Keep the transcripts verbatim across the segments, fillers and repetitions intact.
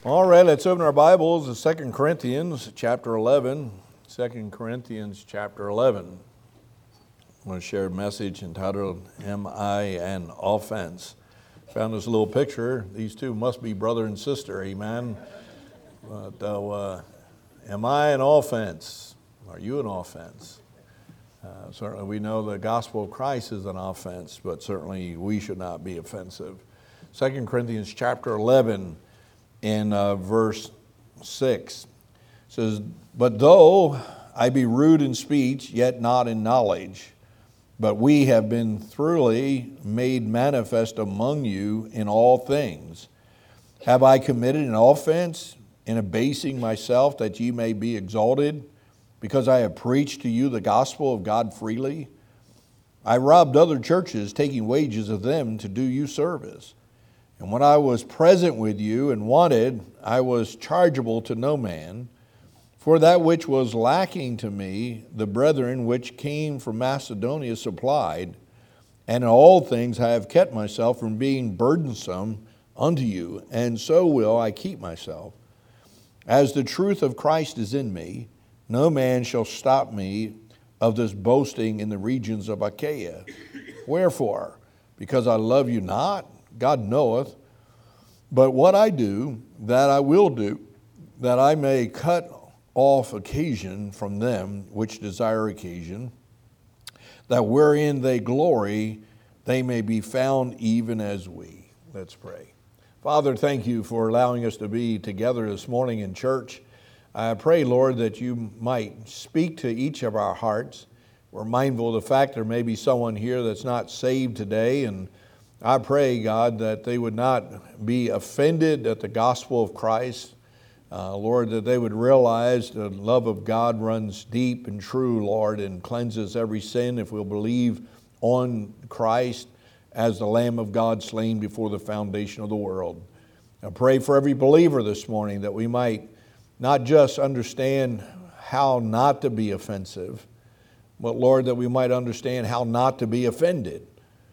All right, let's open our Bibles to Second Corinthians chapter eleven. Second Corinthians chapter eleven. I want to share a message entitled, Am I an Offense? Found this little picture. These two must be brother and sister, amen? But, uh, uh, am I an offense? Are you an offense? Uh, certainly we know the gospel of Christ is an offense, but certainly we should not be offensive. Second Corinthians chapter eleven. In uh, verse six, it says, But though I be rude in speech, yet not in knowledge, but we have been thoroughly made manifest among you in all things. Have I committed an offense in abasing myself that ye may be exalted, because I have preached to you the gospel of God freely? I robbed other churches, taking wages of them to do you service. And when I was present with you and wanted, I was chargeable to no man. For that which was lacking to me, the brethren which came from Macedonia supplied, and in all things I have kept myself from being burdensome unto you, and so will I keep myself. As the truth of Christ is in me, no man shall stop me of this boasting in the regions of Achaia. Wherefore? Because I love you not? God knoweth, but what I do, that I will do, that I may cut off occasion from them which desire occasion, that wherein they glory, they may be found even as we. Let's pray. Father, thank you for allowing us to be together this morning in church. I pray, Lord, that you might speak to each of our hearts. We're mindful of the fact there may be someone here that's not saved today, and I pray, God, that they would not be offended at the gospel of Christ. Uh, Lord, that they would realize the love of God runs deep and true, Lord, and cleanses every sin if we'll believe on Christ as the Lamb of God slain before the foundation of the world. I pray for every believer this morning that we might not just understand how not to be offensive, but, Lord, that we might understand how not to be offended.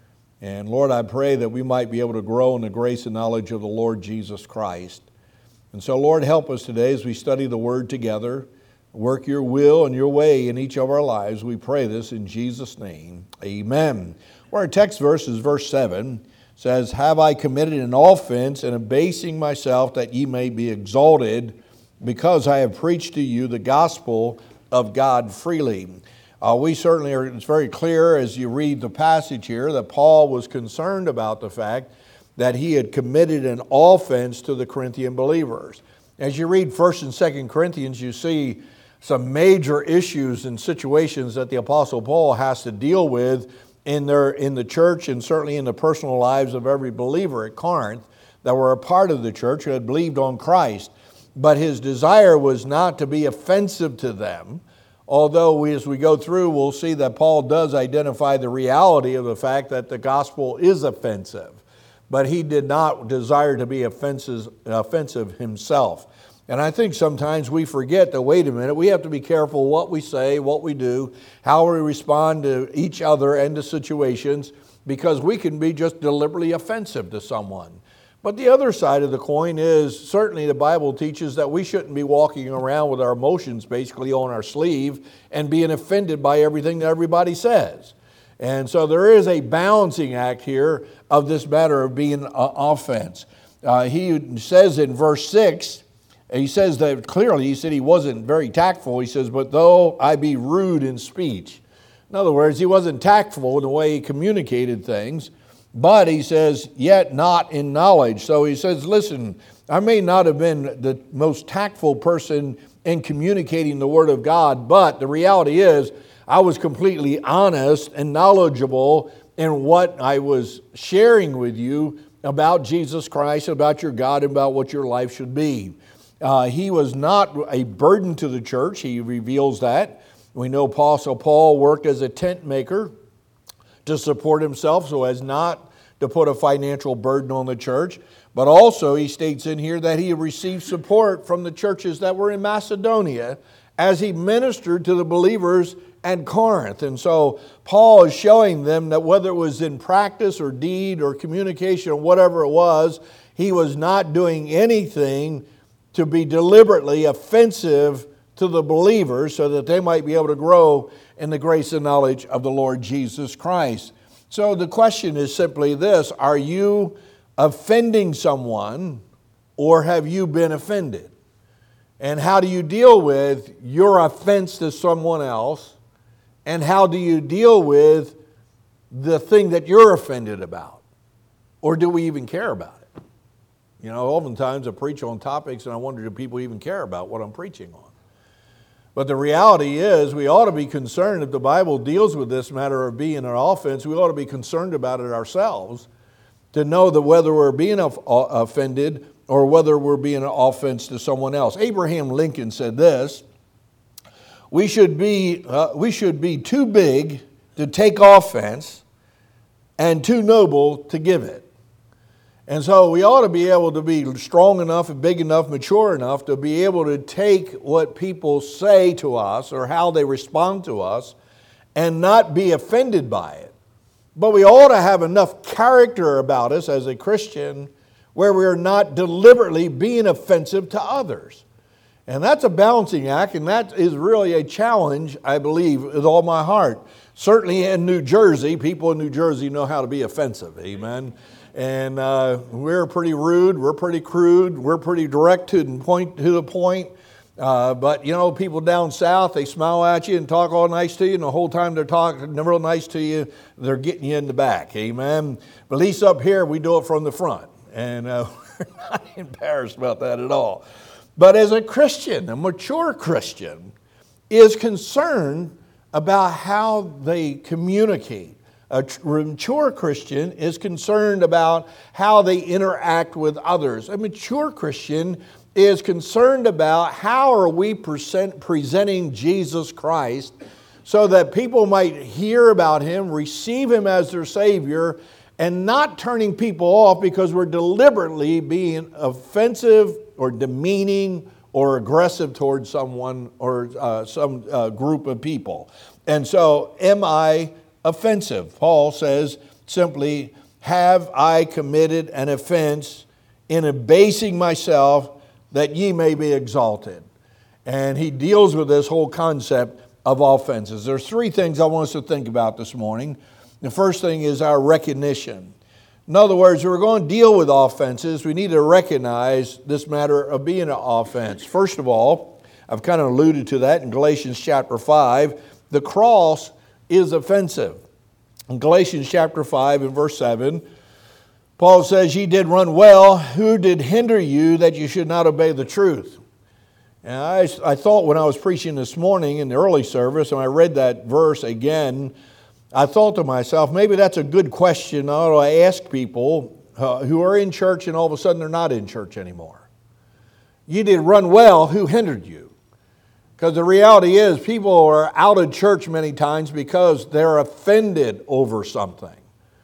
And Lord, I pray that we might be able to grow in the grace and knowledge of the Lord Jesus Christ. And so, Lord, help us today as we study the Word together. Work your will and your way in each of our lives. We pray this in Jesus' name. Amen. Well, our text verse is verse seven. It says, Have I committed an offense in abasing myself that ye may be exalted, because I have preached to you the gospel of God freely? Uh, we certainly are, it's very clear as you read the passage here that Paul was concerned about the fact that he had committed an offense to the Corinthian believers. As you read First and Second Corinthians, you see some major issues and situations that the Apostle Paul has to deal with in their in the church and certainly in the personal lives of every believer at Corinth that were a part of the church who had believed on Christ. But his desire was not to be offensive to them. Although we, as we go through, we'll see that Paul does identify the reality of the fact that the gospel is offensive. But he did not desire to be offensive, offensive himself. And I think sometimes we forget that, wait a minute, we have to be careful what we say, what we do, how we respond to each other and to situations, because we can be just deliberately offensive to someone. But the other side of the coin is certainly the Bible teaches that we shouldn't be walking around with our emotions basically on our sleeve and being offended by everything that everybody says. And so there is a balancing act here of this matter of being an offense. Uh, he says in verse six, he says that clearly, he said he wasn't very tactful. He says, but though I be rude in speech. In other words, he wasn't tactful in the way he communicated things. But he says, yet not in knowledge. So he says, listen, I may not have been the most tactful person in communicating the Word of God, but the reality is I was completely honest and knowledgeable in what I was sharing with you about Jesus Christ, about your God, and about what your life should be. Uh, he was not a burden to the church. He reveals that. We know Apostle Paul worked as a tent maker to support himself so as not to put a financial burden on the church. But also he states in here that he received support from the churches that were in Macedonia as he ministered to the believers at Corinth. And so Paul is showing them that whether it was in practice or deed or communication or whatever it was, he was not doing anything to be deliberately offensive to the believers so that they might be able to grow in the grace and knowledge of the Lord Jesus Christ. So the question is simply this: are you offending someone, or have you been offended? And how do you deal with your offense to someone else? And how do you deal with the thing that you're offended about? Or do we even care about it? You know, oftentimes I preach on topics and I wonder, do people even care about what I'm preaching on? But the reality is, we ought to be concerned, if the Bible deals with this matter of being an offense, we ought to be concerned about it ourselves, to know that whether we're being offended or whether we're being an offense to someone else. Abraham Lincoln said this: we should be, uh, we should be too big to take offense and too noble to give it. And so we ought to be able to be strong enough and big enough, mature enough to be able to take what people say to us or how they respond to us and not be offended by it. But we ought to have enough character about us as a Christian where we are not deliberately being offensive to others. And that's a balancing act, and that is really a challenge, I believe, with all my heart. Certainly in New Jersey, people in New Jersey know how to be offensive, amen? And uh, we're pretty rude, we're pretty crude, we're pretty direct to the point. To the point. Uh, but, you know, people down south, they smile at you and talk all nice to you, and the whole time they're talking real nice to you, they're getting you in the back, amen? But at least up here, we do it from the front. And uh, we're not embarrassed about that at all. But as a Christian, a mature Christian is concerned about how they communicate. A mature Christian is concerned about how they interact with others. A mature Christian is concerned about how are we present, presenting Jesus Christ so that people might hear about Him, receive Him as their Savior, and not turning people off because we're deliberately being offensive or demeaning or aggressive towards someone or uh, some uh, group of people. And so, am I offensive? Paul says simply, have I committed an offense in abasing myself that ye may be exalted? And he deals with this whole concept of offenses. There's three things I want us to think about this morning. The first thing is our recognition. In other words, if we're going to deal with offenses, we need to recognize this matter of being an offense. First of all, I've kind of alluded to that in Galatians chapter five. The cross is offensive. In Galatians chapter five and verse seven, Paul says, ye did run well. Who did hinder you that you should not obey the truth? And I, I thought when I was preaching this morning in the early service, and I read that verse again, I thought to myself, maybe that's a good question I ought to ask people uh, who are in church and all of a sudden they're not in church anymore. You did run well, who hindered you? Because the reality is people are out of church many times because they're offended over something.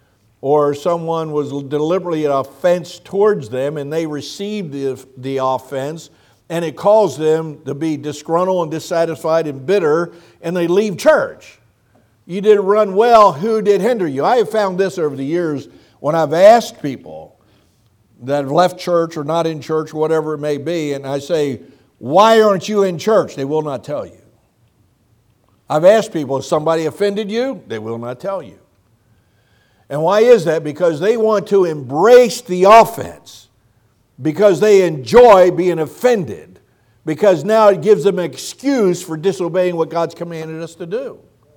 Or someone was deliberately an offense towards them and they received the, the offense and it caused them to be disgruntled and dissatisfied and bitter and they leave church. You didn't run well, who did hinder you? I have found this over the years when I've asked people that have left church or not in church, whatever it may be, and I say, why aren't you in church? They will not tell you. I've asked people, has somebody offended you? They will not tell you. And why is that? Because they want to embrace the offense, because they enjoy being offended, because now it gives them an excuse for disobeying what God's commanded us to do.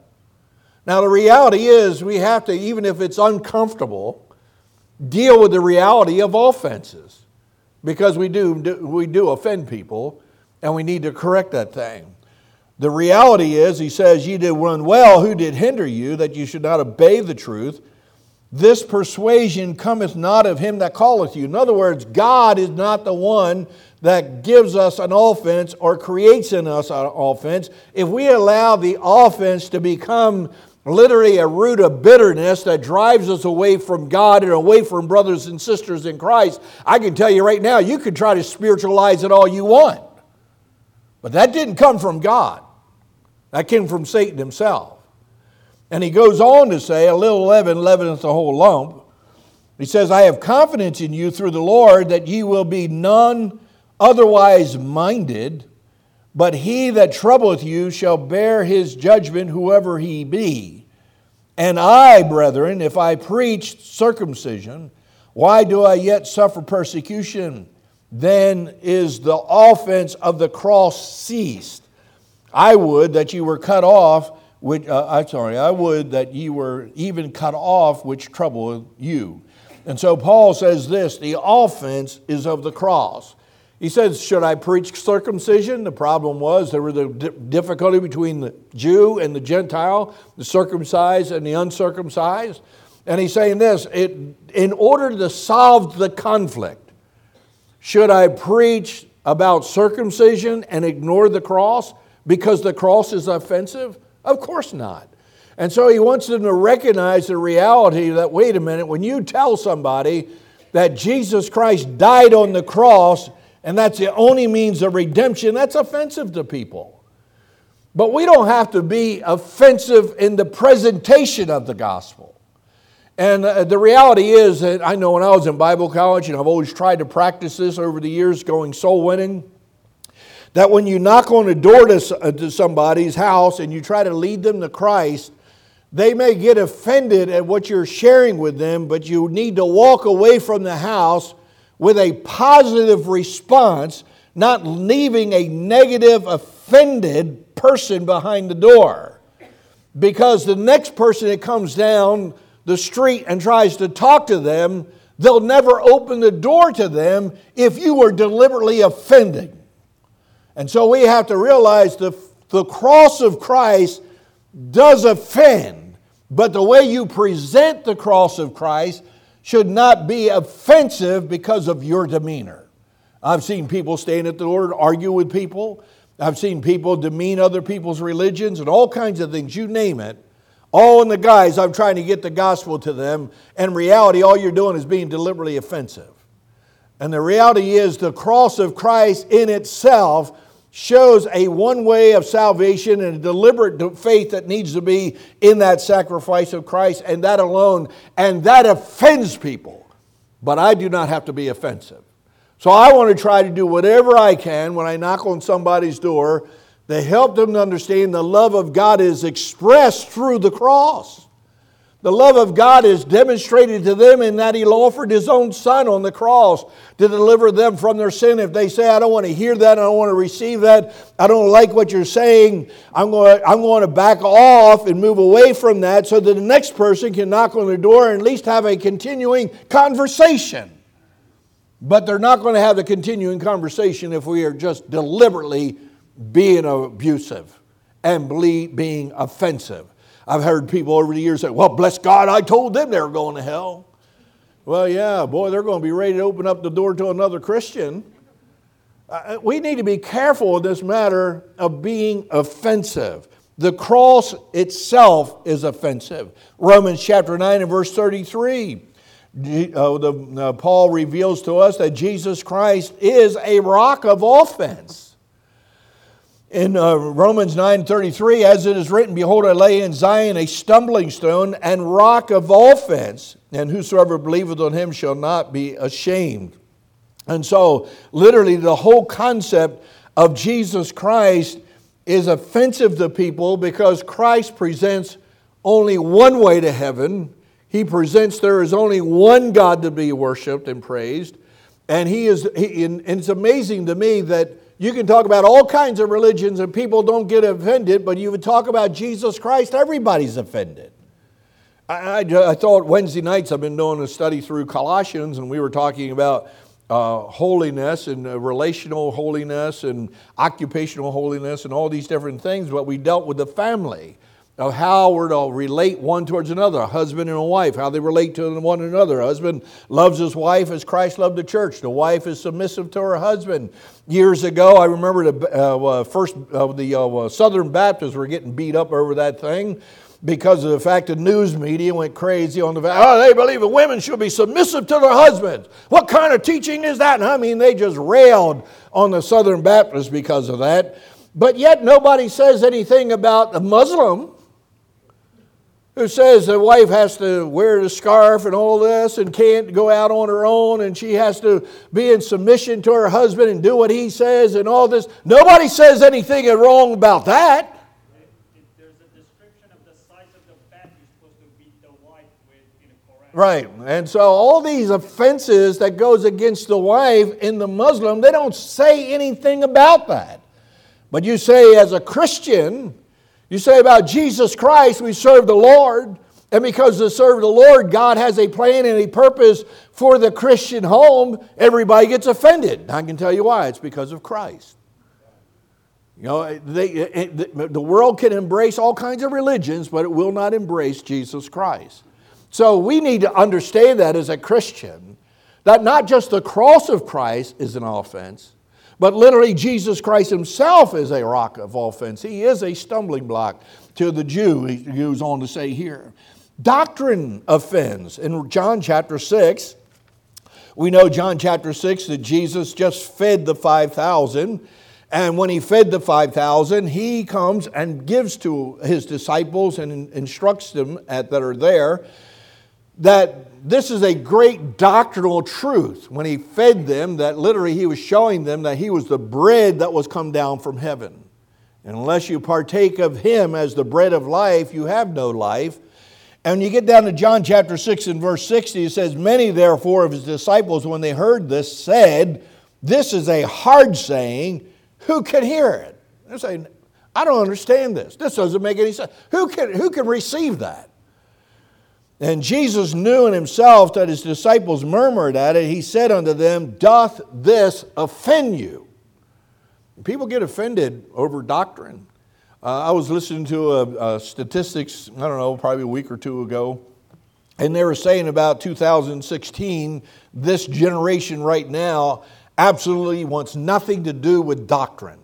Now, the reality is we have to, even if it's uncomfortable, deal with the reality of offenses. Because we do, we do offend people, and we need to correct that thing. The reality is, he says, ye did run well, who did hinder you, that you should not obey the truth? This persuasion cometh not of him that calleth you. In other words, God is not the one that gives us an offense or creates in us an offense. If we allow the offense to become literally a root of bitterness that drives us away from God and away from brothers and sisters in Christ, I can tell you right now, you could try to spiritualize it all you want. But that didn't come from God. That came from Satan himself. And he goes on to say, a little leaven leaveneth the whole lump. He says, I have confidence in you through the Lord that ye will be none otherwise minded, but he that troubleth you shall bear his judgment, whoever he be. And I, brethren, if I preach circumcision, why do I yet suffer persecution? Then is the offense of the cross ceased. I would that you were cut off, which, uh, I'm sorry, I would that you were even cut off, which trouble you. And so Paul says this, the offense is of the cross. He says, should I preach circumcision? The problem was there was the difficulty between the Jew and the Gentile, the circumcised and the uncircumcised. And he's saying this, it, in order to solve the conflict, should I preach about circumcision and ignore the cross because the cross is offensive? Of course not. And so he wants them to recognize the reality that, wait a minute, when you tell somebody that Jesus Christ died on the cross and that's the only means of redemption, that's offensive to people. But we don't have to be offensive in the presentation of the gospel. And uh, the reality is that I know when I was in Bible college, and I've always tried to practice this over the years going soul winning, that when you knock on the door to, uh, to somebody's house and you try to lead them to Christ, they may get offended at what you're sharing with them, but you need to walk away from the house with a positive response, not leaving a negative, offended person behind the door. Because the next person that comes down the street and tries to talk to them, they'll never open the door to them if you were deliberately offending. And so we have to realize the, the cross of Christ does offend, but the way you present the cross of Christ should not be offensive because of your demeanor. I've seen people stand at the door and argue with people. I've seen people demean other people's religions and all kinds of things, you name it. All in the guise I'm trying to get the gospel to them. And in reality, all you're doing is being deliberately offensive. And the reality is the cross of Christ in itself shows a one way of salvation and a deliberate faith that needs to be in that sacrifice of Christ and that alone. And that offends people. But I do not have to be offensive. So I want to try to do whatever I can when I knock on somebody's door to help them to understand the love of God is expressed through the cross. The love of God is demonstrated to them in that He offered His own Son on the cross to deliver them from their sin. If they say, I don't want to hear that, I don't want to receive that, I don't like what you're saying, I'm going to, I'm going to back off and move away from that so that the next person can knock on the door and at least have a continuing conversation. But they're not going to have a continuing conversation if we are just deliberately being abusive and being offensive. I've heard people over the years say, well, bless God, I told them they were going to hell. Well, yeah, boy, they're going to be ready to open up the door to another Christian. Uh, we need to be careful in this matter of being offensive. The cross itself is offensive. Romans chapter nine and verse thirty-three. Uh, the, uh, Paul reveals to us that Jesus Christ is a rock of offense. In uh, Romans nine thirty-three, as it is written, behold, I lay in Zion a stumbling stone and rock of offense, and whosoever believeth on him shall not be ashamed. And so, literally, the whole concept of Jesus Christ is offensive to people because Christ presents only one way to heaven. He presents there is only one God to be worshiped and praised. And he is. He, and it's amazing to me that you can talk about all kinds of religions and people don't get offended, but you would talk about Jesus Christ, everybody's offended. I, I, I thought Wednesday nights I've been doing a study through Colossians, and we were talking about uh, holiness and uh, relational holiness and occupational holiness and all these different things, but we dealt with the family of how we're to relate one towards another, a husband and a wife, how they relate to one another. A husband loves his wife as Christ loved the church. The wife is submissive to her husband. Years ago, I remember the uh, first uh, the uh, Southern Baptists were getting beat up over that thing because of the fact the news media went crazy on the fact, oh, they believe that women should be submissive to their husbands. What kind of teaching is that? And I mean, they just railed on the Southern Baptists because of that. But yet nobody says anything about a Muslim who says the wife has to wear the scarf and all this and can't go out on her own and she has to be in submission to her husband and do what he says and all this. Nobody says anything wrong about that. If there's a description of the size of the bat you're supposed to beat the wife with in a Quran. Right. And so all these offenses that goes against the wife in the Muslim, they don't say anything about that. But you say as a Christian, you say about Jesus Christ, we serve the Lord. And because to serve the Lord, God has a plan and a purpose for the Christian home. Everybody gets offended. I can tell you why. It's because of Christ. You know, they, the world can embrace all kinds of religions, but it will not embrace Jesus Christ. So we need to understand that as a Christian, that not just the cross of Christ is an offense, but literally Jesus Christ himself is a rock of offense. He is a stumbling block to the Jew, he goes on to say here. Doctrine offends. In John chapter six, we know John chapter six that Jesus just fed the five thousand. And when he fed the five thousand, he comes and gives to his disciples and instructs them at, that are there that this is a great doctrinal truth. When he fed them, that literally he was showing them that he was the bread that was come down from heaven. And unless you partake of him as the bread of life, you have no life. And when you get down to John chapter six and verse sixty, it says, many therefore of his disciples, when they heard this, said, this is a hard saying, who can hear it? They're saying, I don't understand this. This doesn't make any sense. Who can, who can receive that? And Jesus knew in himself that his disciples murmured at it. He said unto them, doth this offend you? People get offended over doctrine. Uh, I was listening to a, a statistics, I don't know, probably a week or two ago, and they were saying about two thousand sixteen, this generation right now absolutely wants nothing to do with doctrine.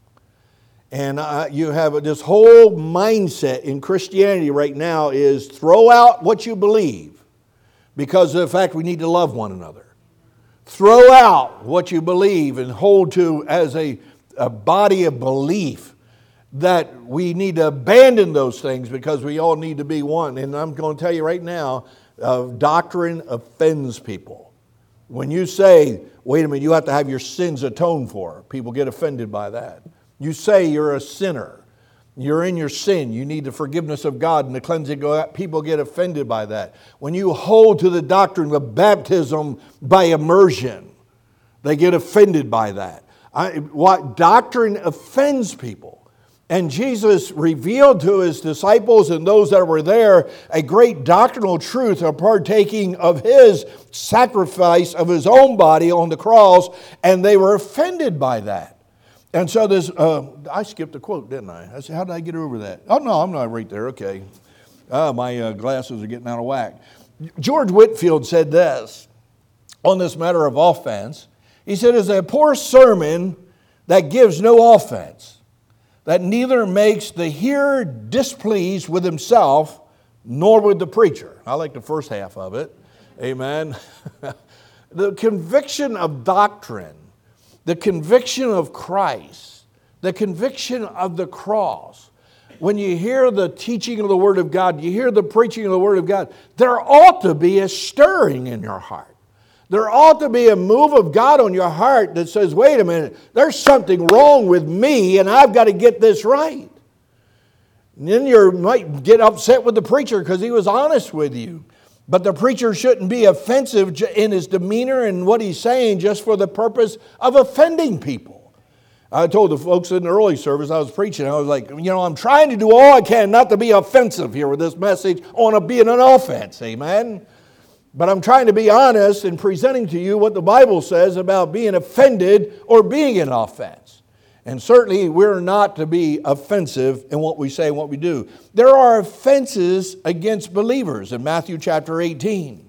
And uh, you have this whole mindset in Christianity right now is throw out what you believe because of the fact we need to love one another. Throw out what you believe and hold to as a, a body of belief that we need to abandon those things because we all need to be one. And I'm going to tell you right now, uh, doctrine offends people. When you say, wait a minute, you have to have your sins atoned for, people get offended by that. You say you're a sinner. You're in your sin. You need the forgiveness of God and the cleansing of God. People get offended by that. When you hold to the doctrine of baptism by immersion, they get offended by that. I, what doctrine offends people. And Jesus revealed to his disciples and those that were there a great doctrinal truth of partaking of his sacrifice of his own body on the cross, and they were offended by that. And so this, uh, I skipped a quote, didn't I? I said, how did I get over that? Oh, no, I'm not right there. Okay. Uh, my uh, glasses are getting out of whack. George Whitefield said this on this matter of offense. He said, it's a poor sermon that gives no offense, that neither makes the hearer displeased with himself nor with the preacher. I like the first half of it. Amen. The conviction of doctrine, the conviction of Christ, the conviction of the cross. When you hear the teaching of the Word of God, you hear the preaching of the Word of God, there ought to be a stirring in your heart. There ought to be a move of God on your heart that says, wait a minute, there's something wrong with me and I've got to get this right. And then you might get upset with the preacher because he was honest with you. But the preacher shouldn't be offensive in his demeanor and what he's saying just for the purpose of offending people. I told the folks in the early service I was preaching, I was like, you know, I'm trying to do all I can not to be offensive here with this message. I want to be an offense, amen? But I'm trying to be honest in presenting to you what the Bible says about being offended or being an offense. And certainly we're not to be offensive in what we say and what we do. There are offenses against believers in Matthew chapter eighteen.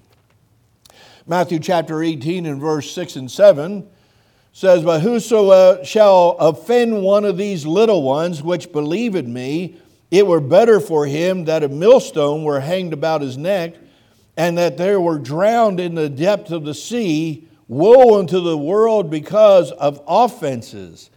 Matthew chapter eighteen and verse six and seven says, but whoso shall offend one of these little ones which believe in me, it were better for him that a millstone were hanged about his neck, and that they were drowned in the depth of the sea. Woe unto the world because of offenses!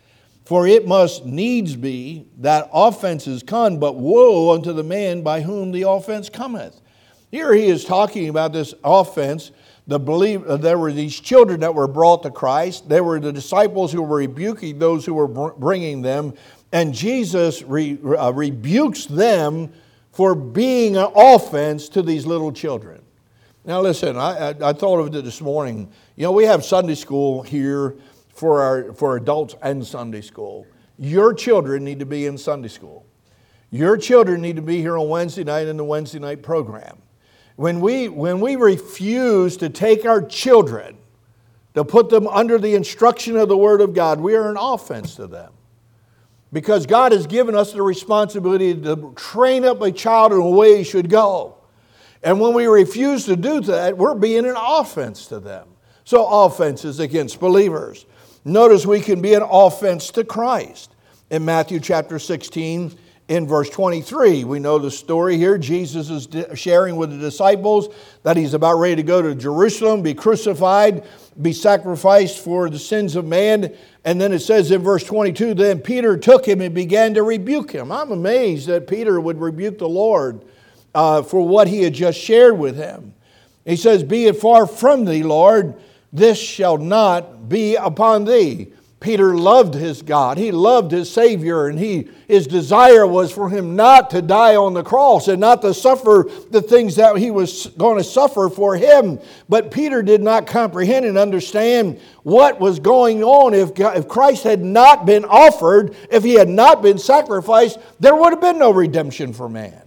For it must needs be that offenses come, but woe unto the man by whom the offense cometh. Here he is talking about this offense. The believe, uh, there were these children that were brought to Christ. There were the disciples who were rebuking those who were br- bringing them. And Jesus re, uh, rebukes them for being an offense to these little children. Now listen, I, I, I thought of it this morning. You know, we have Sunday school here for our for adults and Sunday school. Your children need to be in Sunday school. Your children need to be here on Wednesday night in the Wednesday night program. When we when we refuse to take our children to put them under the instruction of the Word of God, we are an offense to them. Because God has given us the responsibility to train up a child in the way he should go. And when we refuse to do that, we're being an offense to them. So offenses against believers. Notice we can be an offense to Christ. In Matthew chapter sixteen, in verse twenty-three, we know the story here. Jesus is sharing with the disciples that he's about ready to go to Jerusalem, be crucified, be sacrificed for the sins of man. And then it says in verse twenty-two, then Peter took him and began to rebuke him. I'm amazed that Peter would rebuke the Lord uh, for what he had just shared with him. He says, be it far from thee, Lord, this shall not be upon thee. Peter loved his God. He loved his Savior, and he his desire was for him not to die on the cross and not to suffer the things that he was going to suffer for him. But Peter did not comprehend and understand what was going on. If, God, if Christ had not been offered, if he had not been sacrificed, there would have been no redemption for man.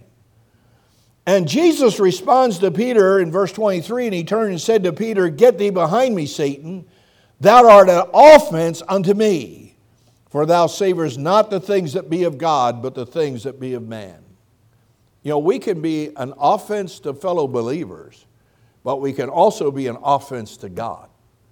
And Jesus responds to Peter in verse twenty-three, and he turned and said to Peter, get thee behind me, Satan. Thou art an offense unto me, for thou savorest not the things that be of God, but the things that be of man. You know, we can be an offense to fellow believers, but we can also be an offense to God.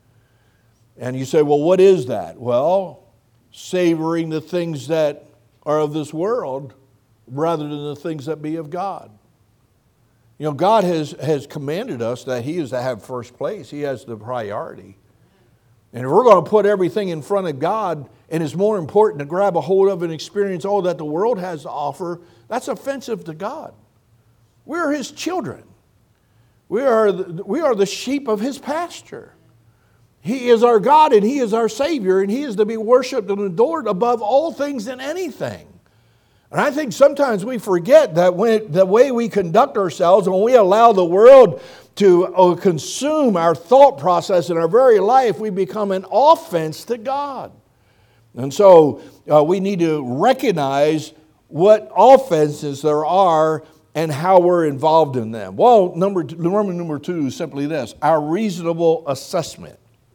And you say, well, what is that? Well, savoring the things that are of this world rather than the things that be of God. You know, God has, has commanded us that he is to have first place. He has the priority. And if we're going to put everything in front of God, and it's more important to grab a hold of and experience all that the world has to offer, that's offensive to God. We're his children. We are the, we are the sheep of his pasture. He is our God and he is our Savior, and he is to be worshiped and adored above all things and anything. And I think sometimes we forget that when the way we conduct ourselves, when we allow the world to consume our thought process in our very life, we become an offense to God. And so uh, we need to recognize what offenses there are and how we're involved in them. Well, number two, number two is simply this, our reasonable assessment.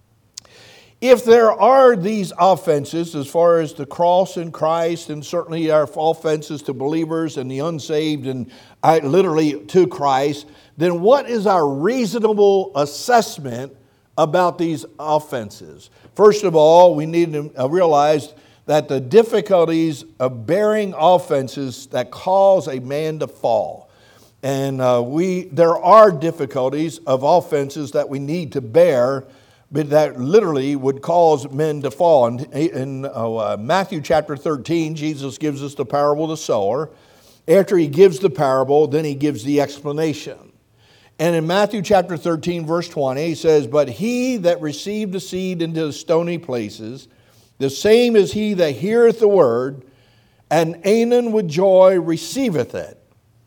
If there are these offenses as far as the cross in Christ, and certainly our offenses to believers and the unsaved and uh, literally to Christ, then what is our reasonable assessment about these offenses? First of all, we need to realize that the difficulties of bearing offenses that cause a man to fall. And uh, we there are difficulties of offenses that we need to bear, but that literally would cause men to fall. And in uh, Matthew chapter thirteen, Jesus gives us the parable of the sower. After he gives the parable, then he gives the explanation. And in Matthew chapter thirteen, verse twenty, he says, but he that received the seed into the stony places, the same is he that heareth the word, and anon with joy receiveth it.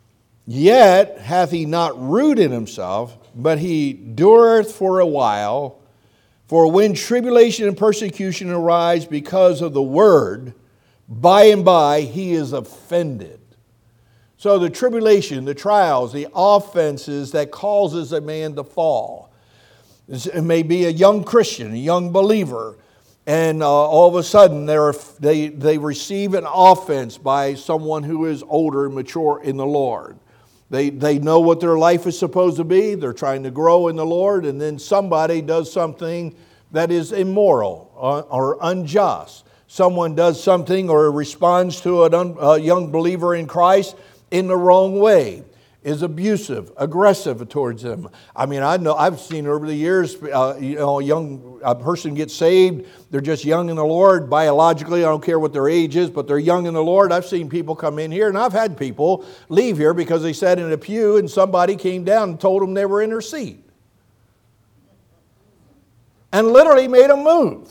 Yet hath he not root in himself, but he dureth for a while. For when tribulation and persecution arise because of the word, by and by he is offended. So the tribulation, the trials, the offenses that causes a man to fall. It may be a young Christian, a young believer, and uh, all of a sudden they're, they, they receive an offense by someone who is older and mature in the Lord. They, they know what their life is supposed to be. They're trying to grow in the Lord, and then somebody does something that is immoral or, or unjust. Someone does something or responds to a un, a young believer in Christ in the wrong way. is abusive, aggressive towards them. I mean, I know I've seen over the years, uh, you know, a young a person gets saved. They're just young in the Lord biologically. I don't care what their age is, but they're young in the Lord. I've seen people come in here, and I've had people leave here because they sat in a pew and somebody came down and told them they were in their seat, and literally made them move.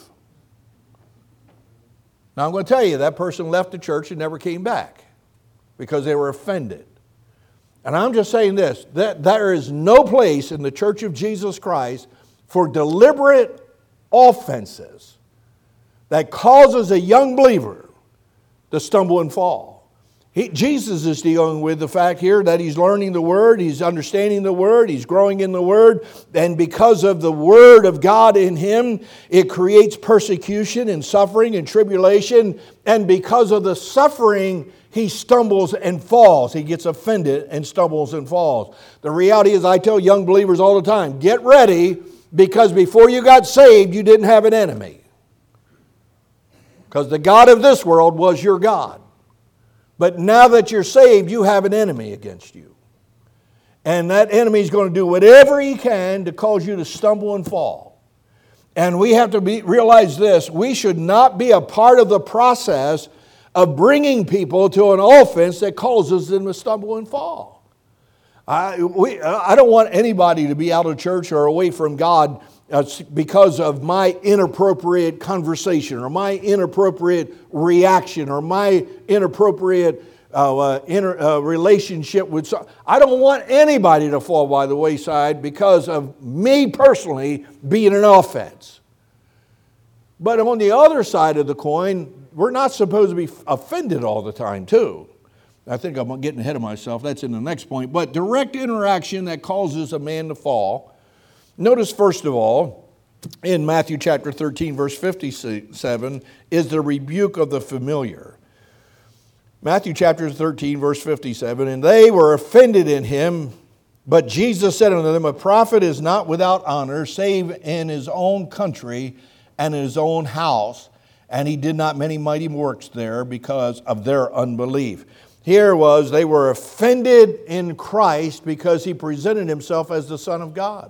Now I'm going to tell you, that person left the church and never came back because they were offended. And I'm just saying this, that there is no place in the Church of Jesus Christ for deliberate offenses that causes a young believer to stumble and fall. He, Jesus is dealing with the fact here that he's learning the Word, he's understanding the Word, he's growing in the Word, and because of the Word of God in him, it creates persecution and suffering and tribulation, and because of the suffering, he stumbles and falls. He gets offended and stumbles and falls. The reality is, I tell young believers all the time, get ready, because before you got saved, you didn't have an enemy. Because the God of this world was your God. But now that you're saved, you have an enemy against you. And that enemy is going to do whatever he can to cause you to stumble and fall. And we have to be, realize this, we should not be a part of the process of bringing people to an offense that causes them to stumble and fall. I, we, I don't want anybody to be out of church or away from God uh, because of my inappropriate conversation or my inappropriate reaction or my inappropriate uh, uh, inter, uh, relationship with some. I don't want anybody to fall by the wayside because of me personally being an offense. But on the other side of the coin, we're not supposed to be offended all the time too. I think I'm getting ahead of myself. That's in the next point. But direct interaction that causes a man to fall. Notice first of all, in Matthew chapter thirteen, verse fifty-seven, is the rebuke of the familiar. Matthew chapter thirteen, verse fifty-seven, and they were offended in him, but Jesus said unto them, a prophet is not without honor, save in his own country and in his own house. And he did not many mighty works there because of their unbelief. Here was, they were offended in Christ because he presented himself as the Son of God.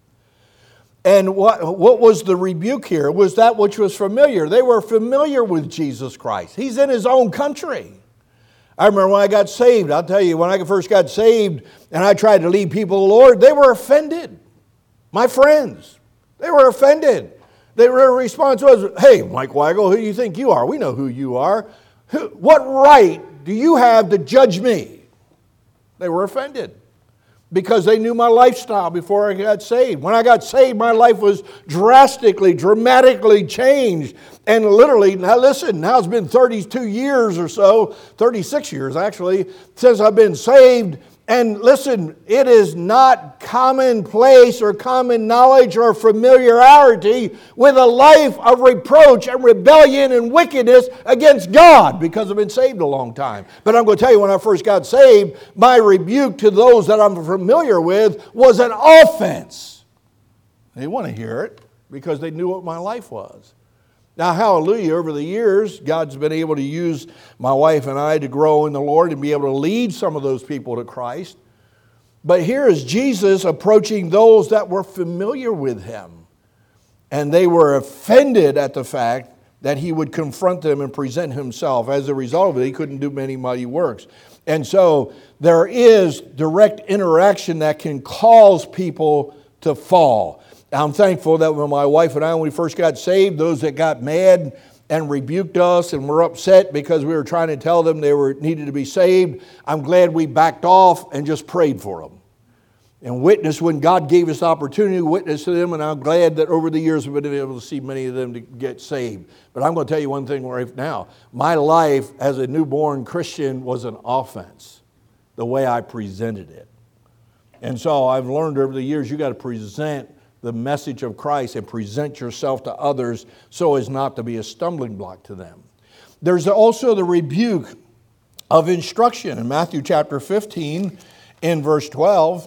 And what, what was the rebuke here? Was that which was familiar. They were familiar with Jesus Christ. He's in his own country. I remember when I got saved, I'll tell you, when I first got saved and I tried to lead people to the Lord, they were offended. My friends, they were offended. Their response was, hey, Mike Weigel, who do you think you are? We know who you are. What right do you have to judge me? They were offended because they knew my lifestyle before I got saved. When I got saved, my life was drastically, dramatically changed. And literally, now listen, now it's been thirty-two years or so, thirty-six years actually, since I've been saved. And listen, it is not commonplace or common knowledge or familiarity with a life of reproach and rebellion and wickedness against God because I've been saved a long time. But I'm going to tell you, when I first got saved, my rebuke to those that I'm familiar with was an offense. They want to hear it because they knew what my life was. Now, hallelujah, over the years, God's been able to use my wife and I to grow in the Lord and be able to lead some of those people to Christ. But here is Jesus approaching those that were familiar with him. And they were offended at the fact that he would confront them and present himself. As a result of it, he couldn't do many mighty works. And so there is direct interaction that can cause people to fall. I'm thankful that when my wife and I, when we first got saved, those that got mad and rebuked us and were upset because we were trying to tell them they were needed to be saved, I'm glad we backed off and just prayed for them. And witnessed when God gave us opportunity, witness to them, and I'm glad that over the years we've been able to see many of them to get saved. But I'm going to tell you one thing right now. My life as a newborn Christian was an offense, the way I presented it. And so I've learned over the years, you got to present the message of Christ and present yourself to others so as not to be a stumbling block to them. There's also the rebuke of instruction. In Matthew chapter fifteen, in verse twelve,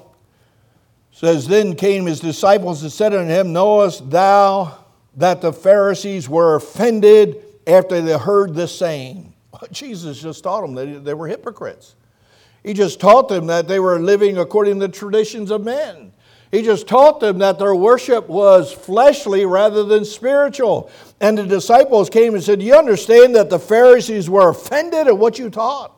says, then came his disciples and said unto him, knowest thou that the Pharisees were offended after they heard this saying? Well, Jesus just taught them that they were hypocrites. He just taught them that they were living according to the traditions of men. He just taught them that their worship was fleshly rather than spiritual. And the disciples came and said, "Do you understand that the Pharisees were offended at what you taught?"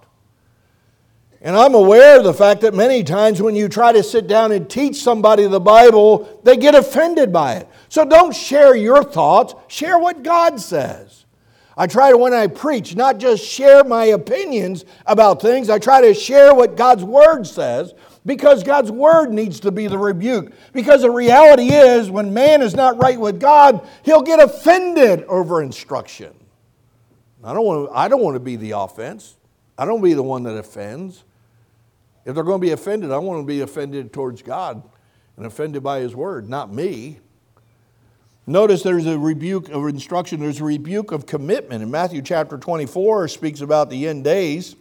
And I'm aware of the fact that many times when you try to sit down and teach somebody the Bible, they get offended by it. So don't share your thoughts, share what God says. I try to, when I preach, not just share my opinions about things, I try to share what God's Word says, because God's Word needs to be the rebuke. Because the reality is, when man is not right with God, he'll get offended over instruction. I don't want to, I don't want to be the offense. I don't want to be the one that offends. If they're going to be offended, I want to be offended towards God and offended by His Word, not me. Notice there's a rebuke of instruction. There's a rebuke of commitment. In Matthew chapter twenty-four, speaks about the end days.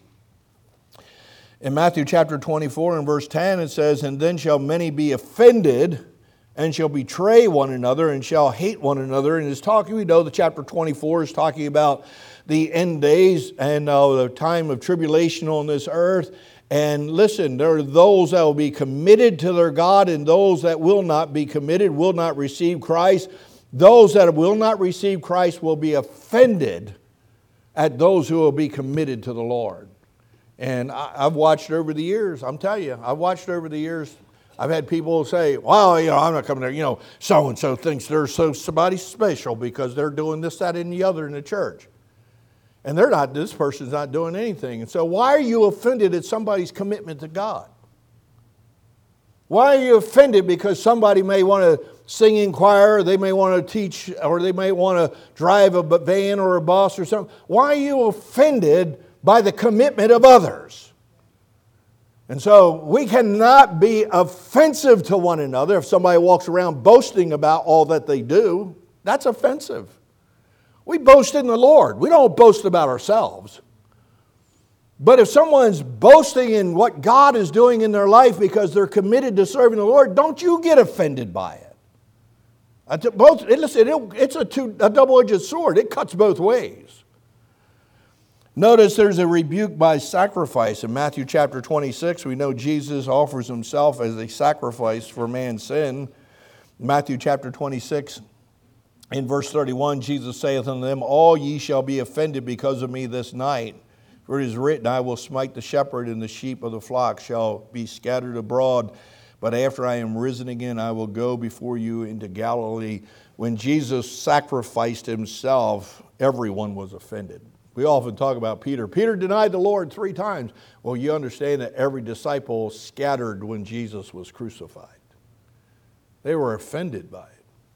In Matthew chapter twenty-four and verse ten, it says, "And then shall many be offended, and shall betray one another, and shall hate one another." And it's talking, we know the chapter twenty-four is talking about the end days and uh, the time of tribulation on this earth. And listen, there are those that will be committed to their God, and those that will not be committed, will not receive Christ. Those that will not receive Christ will be offended at those who will be committed to the Lord. And I, I've watched over the years, I'm telling you, I've watched over the years, I've had people say, "Well, you know, I'm not coming there, you know, so-and-so thinks they're so somebody special because they're doing this, that, and the other in the church." And they're not, this person's not doing anything. And so why are you offended at somebody's commitment to God? Why are you offended because somebody may want to sing in choir, or they may want to teach, or they may want to drive a van or a bus or something? Why are you offended by the commitment of others? And so we cannot be offensive to one another. If somebody walks around boasting about all that they do, that's offensive. We boast in the Lord. We don't boast about ourselves. But if someone's boasting in what God is doing in their life because they're committed to serving the Lord, don't you get offended by it. Both, listen, it's a, two, a double-edged sword. It cuts both ways. Notice there's a rebuke by sacrifice. In Matthew chapter twenty-six, we know Jesus offers Himself as a sacrifice for man's sin. Matthew chapter twenty-six, in verse thirty-one, Jesus saith unto them, "All ye shall be offended because of me this night. For it is written, I will smite the shepherd, and the sheep of the flock shall be scattered abroad. But after I am risen again, I will go before you into Galilee." When Jesus sacrificed Himself, everyone was offended. We often talk about Peter. Peter denied the Lord three times. Well, you understand that every disciple scattered when Jesus was crucified. They were offended by it.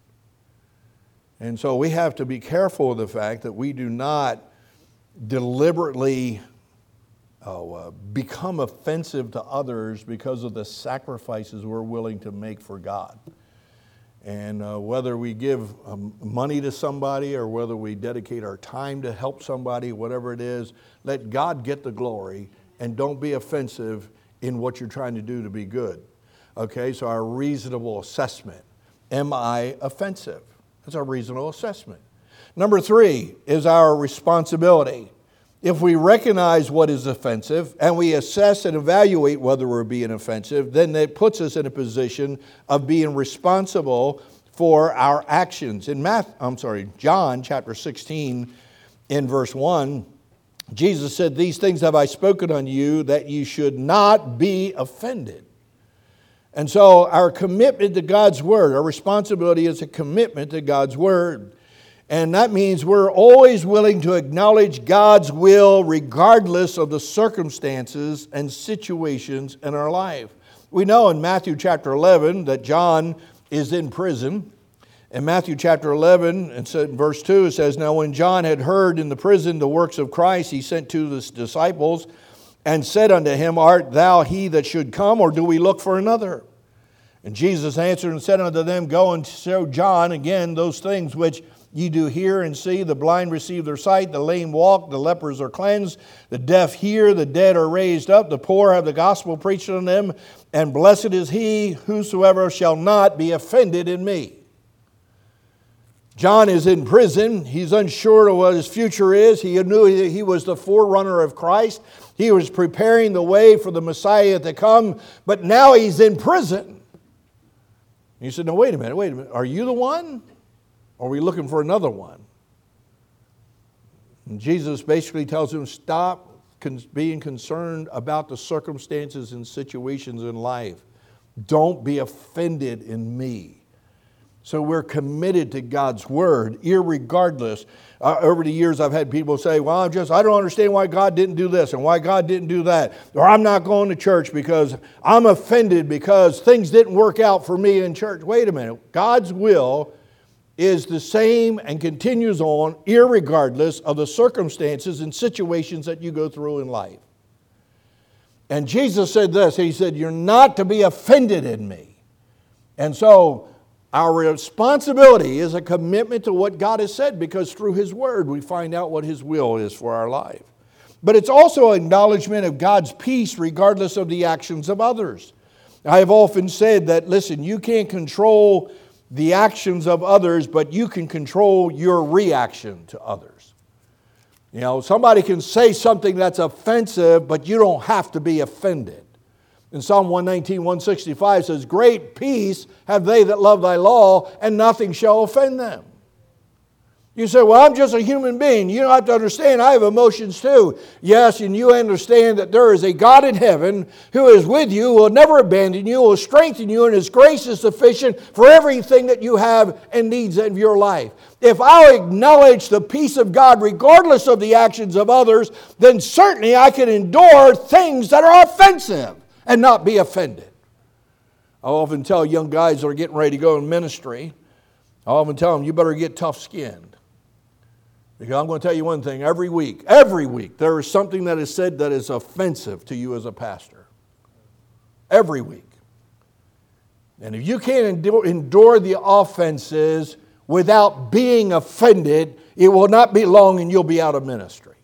And so we have to be careful of the fact that we do not deliberately oh, uh, become offensive to others because of the sacrifices we're willing to make for God. And uh, whether we give um, money to somebody or whether we dedicate our time to help somebody, whatever it is, let God get the glory, and don't be offensive in what you're trying to do to be good. Okay, so our reasonable assessment. Am I offensive? That's a reasonable assessment. Number three is our responsibility. If we recognize what is offensive and we assess and evaluate whether we're being offensive, then that puts us in a position of being responsible for our actions. In Matthew, I'm sorry, John chapter sixteen, in verse one, Jesus said, "These things have I spoken unto you, that you should not be offended." And so our commitment to God's Word, our responsibility is a commitment to God's Word. And that means we're always willing to acknowledge God's will regardless of the circumstances and situations in our life. We know in Matthew chapter eleven that John is in prison. In Matthew chapter eleven, and so in verse two, it says, "Now when John had heard in the prison the works of Christ, he sent to his disciples and said unto him, Art thou he that should come, or do we look for another? And Jesus answered and said unto them, Go and show John again those things which ye do hear and see. The blind receive their sight, the lame walk, the lepers are cleansed, the deaf hear, the dead are raised up, the poor have the gospel preached unto them, and blessed is he whosoever shall not be offended in me." John is in prison. He's unsure of what his future is. He knew he was the forerunner of Christ. He was preparing the way for the Messiah to come, but now he's in prison. He said, no, wait a minute, wait a minute. Are you the one? Or are we looking for another one? And Jesus basically tells him, stop being concerned about the circumstances and situations in life. Don't be offended in me. So we're committed to God's word, irregardless. Uh, over the years, I've had people say, well, I'm just, I don't understand why God didn't do this and why God didn't do that. Or I'm not going to church because I'm offended because things didn't work out for me in church. Wait a minute. God's will is the same and continues on, irregardless of the circumstances and situations that you go through in life. And Jesus said this, he said, you're not to be offended in me. And so our responsibility is a commitment to what God has said, because through His Word we find out what His will is for our life. But it's also an acknowledgement of God's peace regardless of the actions of others. I have often said that, listen, you can't control the actions of others, but you can control your reaction to others. You know, somebody can say something that's offensive, but you don't have to be offended. In Psalm one nineteen, one sixty-five says, great peace have they that love thy law, and nothing shall offend them. You say, well, I'm just a human being. You don't have to understand, I have emotions too. Yes, and you understand that there is a God in heaven who is with you, will never abandon you, will strengthen you, and His grace is sufficient for everything that you have and needs of your life. If I acknowledge the peace of God regardless of the actions of others, then certainly I can endure things that are offensive and not be offended. I often tell young guys that are getting ready to go in ministry, I often tell them, you better get tough-skinned. Because I'm going to tell you one thing, every week, every week, there is something that is said that is offensive to you as a pastor. Every week. And if you can't endure, endure the offenses without being offended, it will not be long and you'll be out of ministry.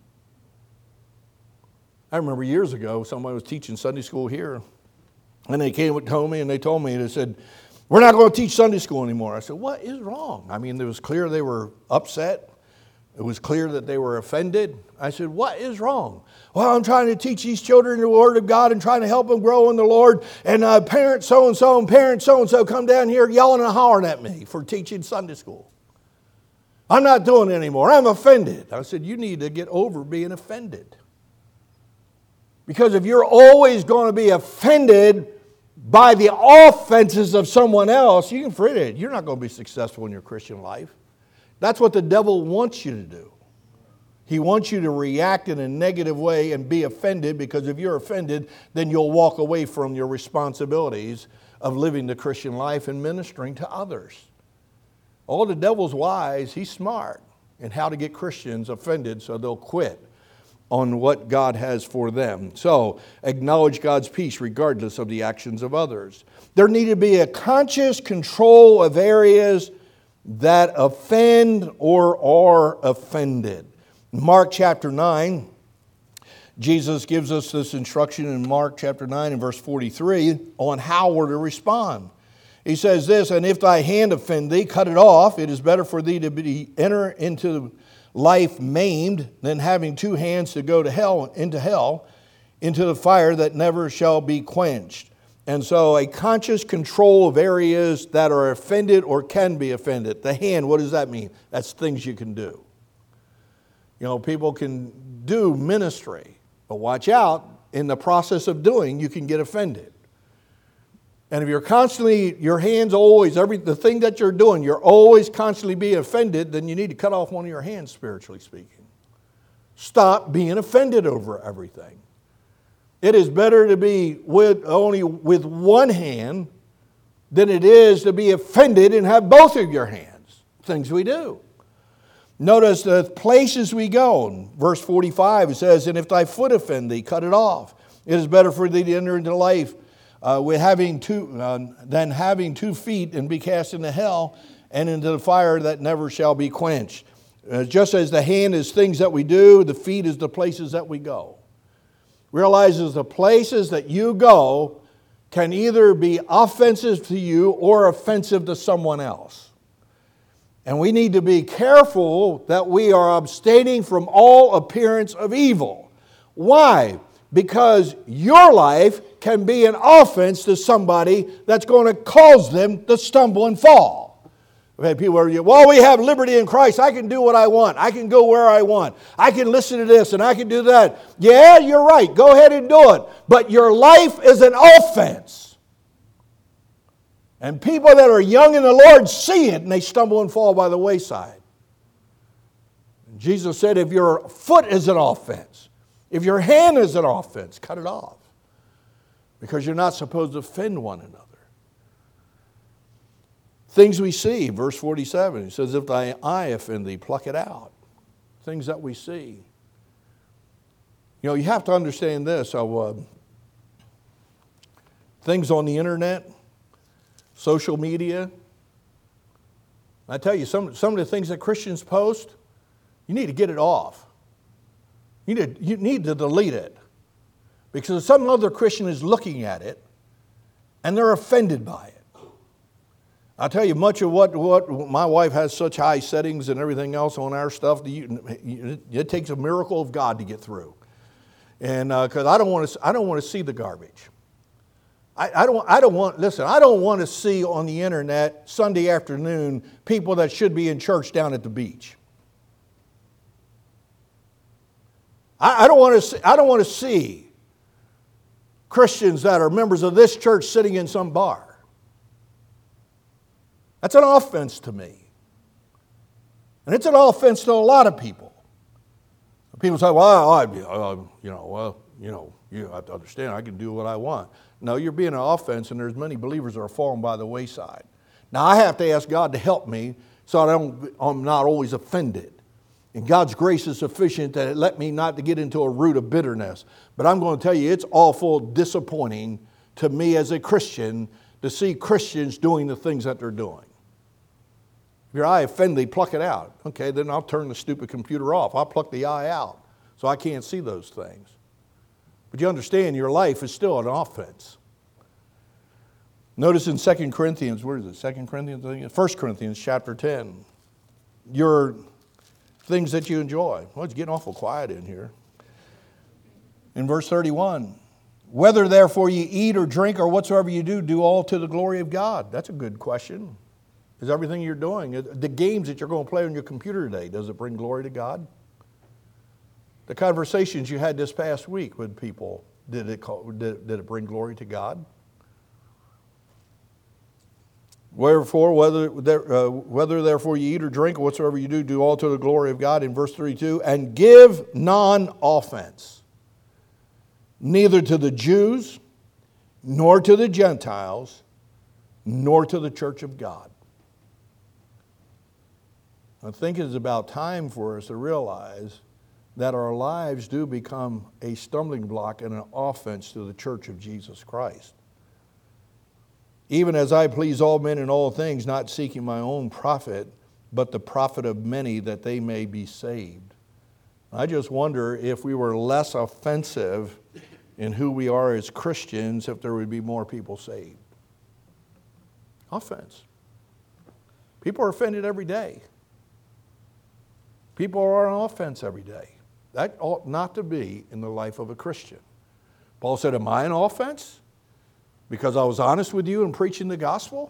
I remember years ago, somebody was teaching Sunday school here, and they came and told me, and they told me, they said, we're not going to teach Sunday school anymore. I said, what is wrong? I mean, it was clear they were upset. It was clear that they were offended. I said, what is wrong? Well, I'm trying to teach these children the Word of God and trying to help them grow in the Lord. And uh, parent so-and-so and parent so-and-so come down here yelling and hollering at me for teaching Sunday school. I'm not doing it anymore. I'm offended. I said, you need to get over being offended. Because if you're always going to be offended by the offenses of someone else, you can forget it. You're not going to be successful in your Christian life. That's what the devil wants you to do. He wants you to react in a negative way and be offended, because if you're offended, then you'll walk away from your responsibilities of living the Christian life and ministering to others. Oh, the devil's wise. He's smart in how to get Christians offended so they'll quit on what God has for them. So, acknowledge God's peace regardless of the actions of others. There need to be a conscious control of areas that offend or are offended. Mark chapter nine, Jesus gives us this instruction in Mark chapter nine and verse forty-three on how we're to respond. He says this, and if thy hand offend thee, cut it off. It is better for thee to be enter into life maimed than having two hands to go to hell, into hell, into the fire that never shall be quenched. And so a conscious control of areas that are offended or can be offended. The hand, what does that mean? That's things you can do. You know, people can do ministry, but watch out, in the process of doing, you can get offended. And if you're constantly, your hands always, every the thing that you're doing, you're always constantly being offended, then you need to cut off one of your hands, spiritually speaking. Stop being offended over everything. It is better to be with only with one hand than it is to be offended and have both of your hands. Things we do. Notice the places we go. In verse forty-five, it says, and if thy foot offend thee, cut it off. It is better for thee to enter into life uh, with having two, uh, than having two feet and be cast into hell and into the fire that never shall be quenched. Uh, just as the hand is things that we do, the feet is the places that we go. Realizes the places that you go can either be offensive to you or offensive to someone else. And we need to be careful that we are abstaining from all appearance of evil. Why? Because your life can be an offense to somebody that's going to cause them to stumble and fall. Okay, people are, well, we have liberty in Christ. I can do what I want. I can go where I want. I can listen to this and I can do that. Yeah, you're right. Go ahead and do it. But your life is an offense. And people that are young in the Lord see it and they stumble and fall by the wayside. Jesus said, if your foot is an offense, if your hand is an offense, cut it off. Because you're not supposed to offend one another. Things we see, verse forty-seven, he says, if thy eye offend thee, pluck it out. Things that we see. You know, you have to understand this. So, uh, things on the internet, social media. I tell you, some, some of the things that Christians post, you need to get it off. You need, you need to delete it. Because some other Christian is looking at it and they're offended by it. I'll tell you, much of what, what my wife has such high settings and everything else on our stuff, you, it takes a miracle of God to get through. And because uh, I don't want to, I don't want to see the garbage. I, I don't, I don't want. Listen, I don't want to see on the internet Sunday afternoon people that should be in church down at the beach. I, I don't want to. See, I don't want to see Christians that are members of this church sitting in some bar. That's an offense to me. And it's an offense to a lot of people. People say, well, I, uh, you know, well, you know, you have to understand, I can do what I want. No, you're being an offense, and there's many believers that are falling by the wayside. Now, I have to ask God to help me so I don't, I'm not always offended. And God's grace is sufficient that it let me not to get into a root of bitterness. But I'm going to tell you, it's awful disappointing to me as a Christian to see Christians doing the things that they're doing. If your eye offend thee, pluck it out. Okay, then I'll turn the stupid computer off. I'll pluck the eye out so I can't see those things. But you understand, your life is still an offense. Notice in Second Corinthians, where is it? Second Corinthians? First Corinthians chapter ten. Your things that you enjoy. Well, it's getting awful quiet in here. In verse thirty-one, whether therefore you eat or drink or whatsoever you do, do all to the glory of God. That's a good question. Is everything you're doing, the games that you're going to play on your computer today, does it bring glory to God? The conversations you had this past week with people, did it, call, did, did it bring glory to God? Wherefore, whether, uh, whether therefore you eat or drink or whatsoever you do, do all to the glory of God, in verse thirty-two, and give non-offense, neither to the Jews, nor to the Gentiles, nor to the church of God. I think it's about time for us to realize that our lives do become a stumbling block and an offense to the church of Jesus Christ. Even as I please all men in all things, not seeking my own profit, but the profit of many, that they may be saved. I just wonder if we were less offensive in who we are as Christians, if there would be more people saved. Offense. People are offended every day. People are on offense every day. That ought not to be in the life of a Christian. Paul said, am I an offense? Because I was honest with you in preaching the gospel?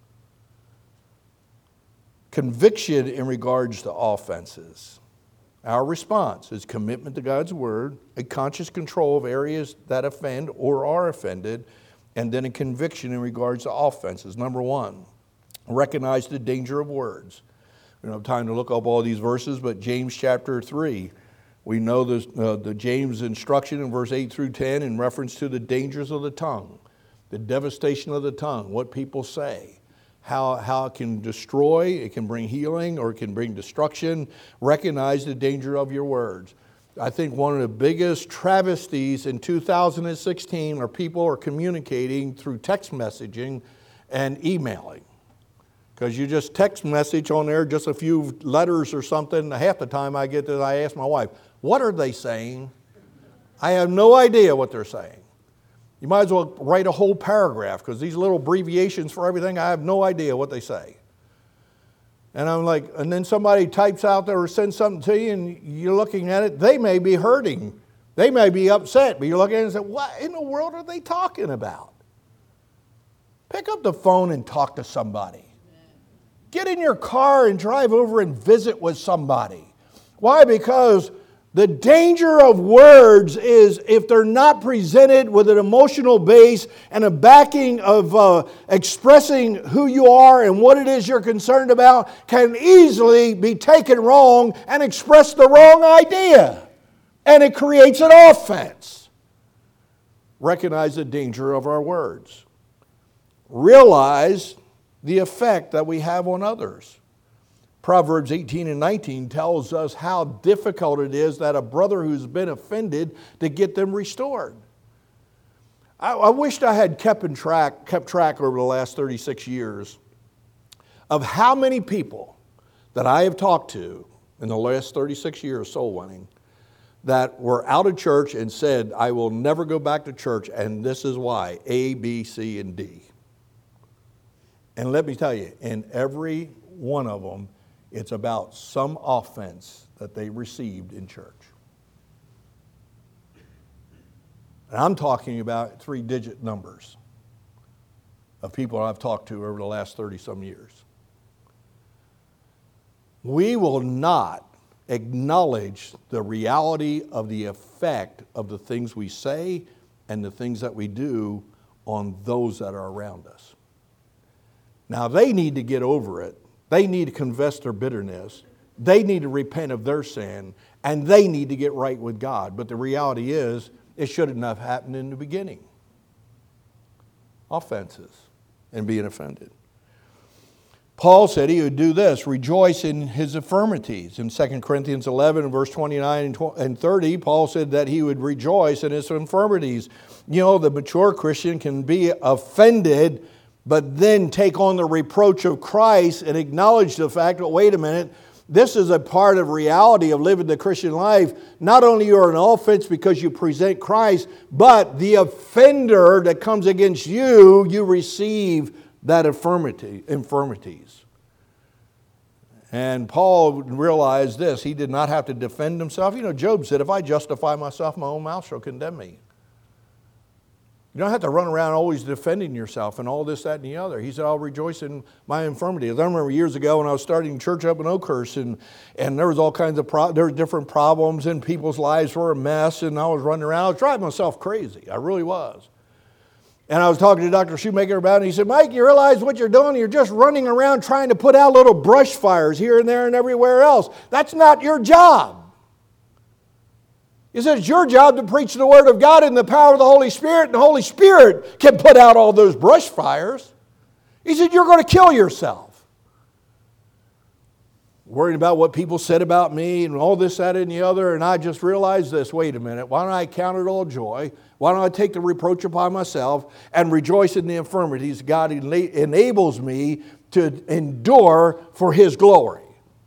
Conviction in regards to offenses. Our response is commitment to God's word, a conscious control of areas that offend or are offended, and then a conviction in regards to offenses. Number one, recognize the danger of words. We don't have time to look up all these verses, but James chapter three, we know this, uh, the James instruction in verse eight through ten in reference to the dangers of the tongue, the devastation of the tongue, what people say, how, how it can destroy, it can bring healing, or it can bring destruction. Recognize the danger of your words. I think one of the biggest travesties in two thousand sixteen are people are communicating through text messaging and emailing. Because you just text message on there, just a few letters or something. Half the time I get this, I ask my wife, what are they saying? I have no idea what they're saying. You might as well write a whole paragraph, because these little abbreviations for everything, I have no idea what they say. And I'm like, and then somebody types out there or sends something to you and you're looking at it, they may be hurting. They may be upset, but you're looking at it and say, what in the world are they talking about? Pick up the phone and talk to somebody. Get in your car and drive over and visit with somebody. Why? Because the danger of words is if they're not presented with an emotional base and a backing of uh, expressing who you are and what it is you're concerned about, can easily be taken wrong and express the wrong idea. And it creates an offense. Recognize the danger of our words. Realize the effect that we have on others. Proverbs eighteen and nineteen tells us how difficult it is that a brother who's been offended to get them restored. I, I wished I had kept in track, kept track over the last thirty-six years of how many people that I have talked to in the last thirty-six years soul winning that were out of church and said, I will never go back to church, and this is why, A, B, C, and D. And let me tell you, in every one of them, it's about some offense that they received in church. And I'm talking about three-digit numbers of people I've talked to over the last thirty-some years. We will not acknowledge the reality of the effect of the things we say and the things that we do on those that are around us. Now, they need to get over it. They need to confess their bitterness. They need to repent of their sin. And they need to get right with God. But the reality is, it shouldn't have happened in the beginning. Offenses and being offended. Paul said he would do this, rejoice in his infirmities. In Second Corinthians eleven, verse twenty-nine and thirty, Paul said that he would rejoice in his infirmities. You know, the mature Christian can be offended, but then take on the reproach of Christ and acknowledge the fact that, wait a minute, this is a part of reality of living the Christian life. Not only are you an offense because you present Christ, but the offender that comes against you, you receive that infirmity, infirmities. And Paul realized this. He did not have to defend himself. You know, Job said, if I justify myself, my own mouth shall condemn me. You don't have to run around always defending yourself and all this, that, and the other. He said, I'll rejoice in my infirmities. I remember years ago when I was starting church up in Oakhurst, and, and there was all kinds of, pro- there were different problems, and people's lives were a mess, and I was running around. I was driving myself crazy. I really was. And I was talking to Doctor Shoemaker about it, and he said, Mike, you realize what you're doing? You're just running around trying to put out little brush fires here and there and everywhere else. That's not your job. He said, it's your job to preach the Word of God in the power of the Holy Spirit, and the Holy Spirit can put out all those brush fires. He said, you're going to kill yourself. Worrying about what people said about me and all this, that, and the other, and I just realized this, wait a minute, why don't I count it all joy? Why don't I take the reproach upon myself and rejoice in the infirmities God enables me to endure for His glory?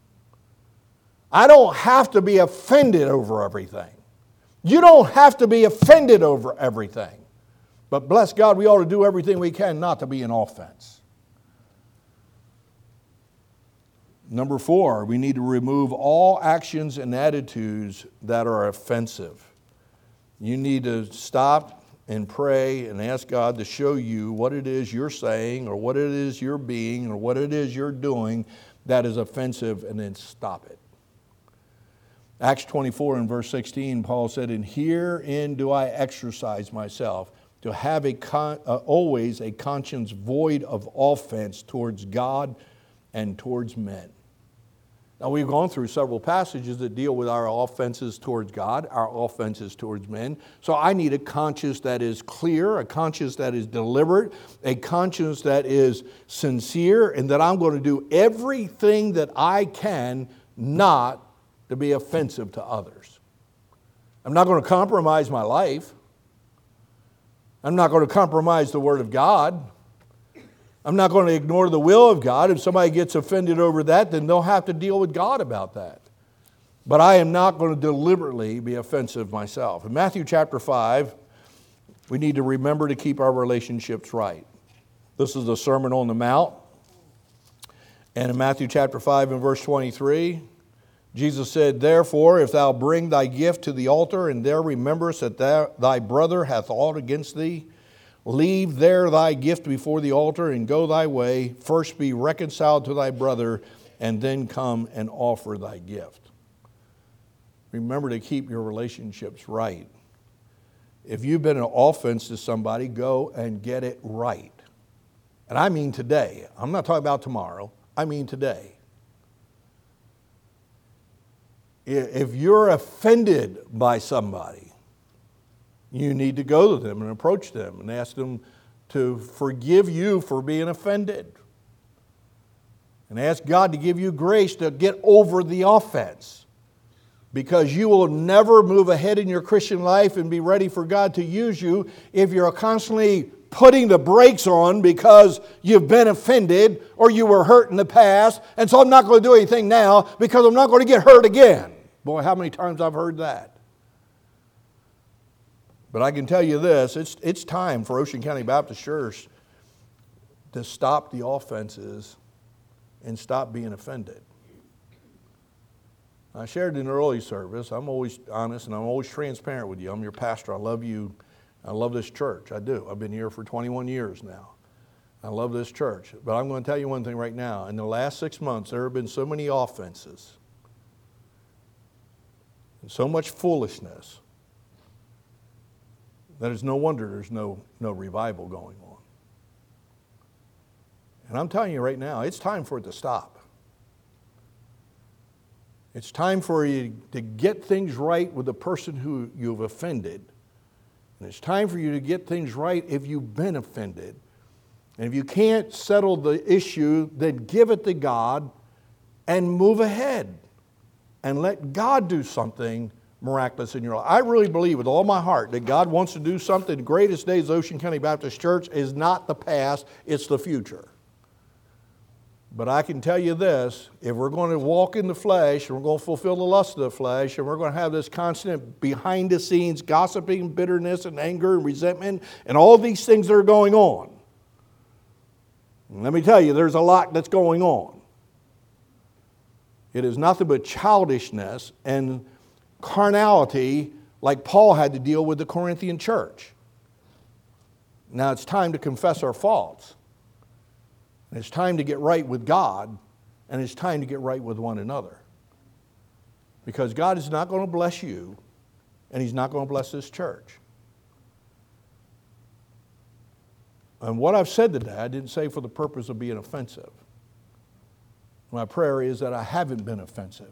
I don't have to be offended over everything. You don't have to be offended over everything. But bless God, we ought to do everything we can not to be an offense. Number four, we need to remove all actions and attitudes that are offensive. You need to stop and pray and ask God to show you what it is you're saying or what it is you're being or what it is you're doing that is offensive, and then stop it. Acts twenty-four and verse sixteen, Paul said, and herein do I exercise myself, to have a con- uh, always a conscience void of offense towards God and towards men. Now, we've gone through several passages that deal with our offenses towards God, our offenses towards men. So I need a conscience that is clear, a conscience that is deliberate, a conscience that is sincere, and that I'm going to do everything that I can not to be offensive to others. I'm not going to compromise my life. I'm not going to compromise the Word of God. I'm not going to ignore the will of God. If somebody gets offended over that, then they'll have to deal with God about that. But I am not going to deliberately be offensive myself. In Matthew chapter five, we need to remember to keep our relationships right. This is the Sermon on the Mount. And in Matthew chapter five and verse twenty-three, Jesus said, "Therefore, if thou bring thy gift to the altar, and there rememberest that thou, thy brother hath aught against thee, leave there thy gift before the altar, and go thy way. First be reconciled to thy brother, and then come and offer thy gift." Remember to keep your relationships right. If you've been an offense to somebody, go and get it right. And I mean today. I'm not talking about tomorrow. I mean today. If you're offended by somebody, you need to go to them and approach them and ask them to forgive you for being offended. And ask God to give you grace to get over the offense. Because you will never move ahead in your Christian life and be ready for God to use you if you're constantly putting the brakes on because you've been offended or you were hurt in the past, and so I'm not going to do anything now because I'm not going to get hurt again. Boy, how many times I've heard that. But I can tell you this, it's, it's time for Ocean County Baptist Church to stop the offenses and stop being offended. I shared in the early service, I'm always honest and I'm always transparent with you. I'm your pastor. I love you. I love this church. I do. I've been here for twenty-one years now. I love this church. But I'm going to tell you one thing right now. In the last six months, there have been so many offenses and so much foolishness that it's no wonder there's no, no revival going on. And I'm telling you right now, it's time for it to stop. It's time for you to get things right with the person who you've offended. And it's time for you to get things right if you've been offended. And if you can't settle the issue, then give it to God and move ahead. And let God do something miraculous in your life. I really believe with all my heart that God wants to do something. The greatest days of Ocean County Baptist Church is not the past, it's the future. But I can tell you this, if we're going to walk in the flesh, and we're going to fulfill the lust of the flesh, and we're going to have this constant behind the scenes gossiping, bitterness, and anger, and resentment, and all these things that are going on. And let me tell you, there's a lot that's going on. It is nothing but childishness and carnality like Paul had to deal with the Corinthian church. Now it's time to confess our faults. And it's time to get right with God, and it's time to get right with one another. Because God is not going to bless you, and He's not going to bless this church. And what I've said today, I didn't say for the purpose of being offensive. My prayer is that I haven't been offensive.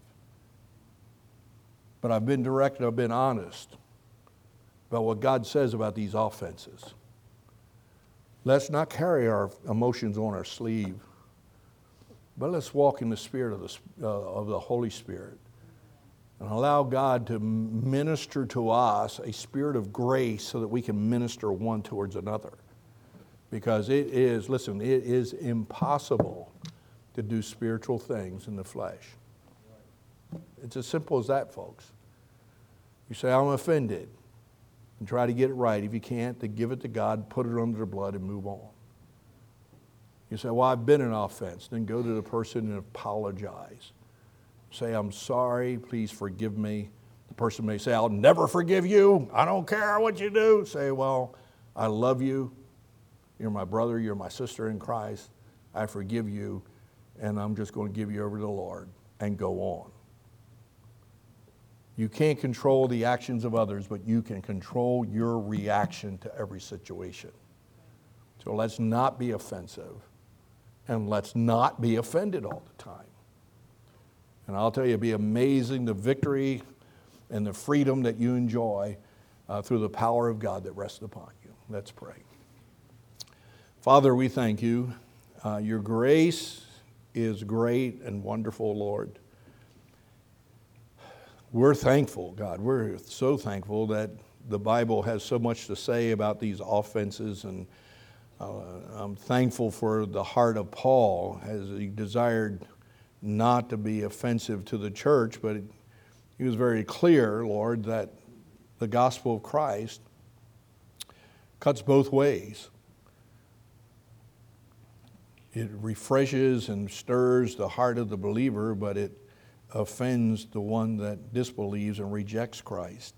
But I've been direct and I've been honest about what God says about these offenses. Let's not carry our emotions on our sleeve, but let's walk in the spirit of the, uh, of the Holy Spirit and allow God to minister to us a spirit of grace so that we can minister one towards another. Because it is, listen, it is impossible to do spiritual things in the flesh. It's as simple as that, folks. You say, I'm offended. And try to get it right. If you can't, then give it to God, put it under the blood, and move on. You say, well, I've been an offense. Then go to the person and apologize. Say, I'm sorry, please forgive me. The person may say, I'll never forgive you. I don't care what you do. Say, well, I love you. You're my brother. You're my sister in Christ. I forgive you, and I'm just going to give you over to the Lord and go on. You can't control the actions of others, but you can control your reaction to every situation. So let's not be offensive, and let's not be offended all the time. And I'll tell you, it'll be amazing the victory and the freedom that you enjoy uh, through the power of God that rests upon you. Let's pray. Father, we thank you. Uh, your grace is great and wonderful, Lord. We're thankful, God. We're so thankful that the Bible has so much to say about these offenses, and uh, I'm thankful for the heart of Paul as he desired not to be offensive to the church, but he was very clear, Lord, that the gospel of Christ cuts both ways. it refreshes and stirs the heart of the believer, but it offends the one that disbelieves and rejects Christ.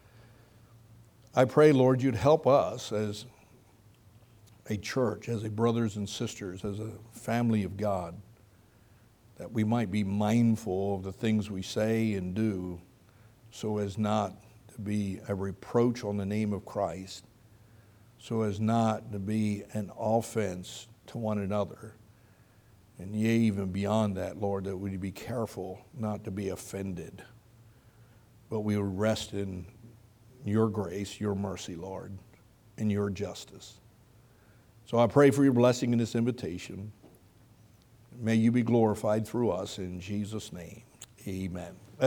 I pray, Lord, you'd help us as a church, as a brothers and sisters, as a family of God, that we might be mindful of the things we say and do so as not to be a reproach on the name of Christ, so as not to be an offense to one another. And yea, even beyond that, Lord, that we'd be careful not to be offended, but we would rest in your grace, your mercy, Lord, and your justice. So I pray for your blessing in this invitation. May you be glorified through us in Jesus' name. Amen.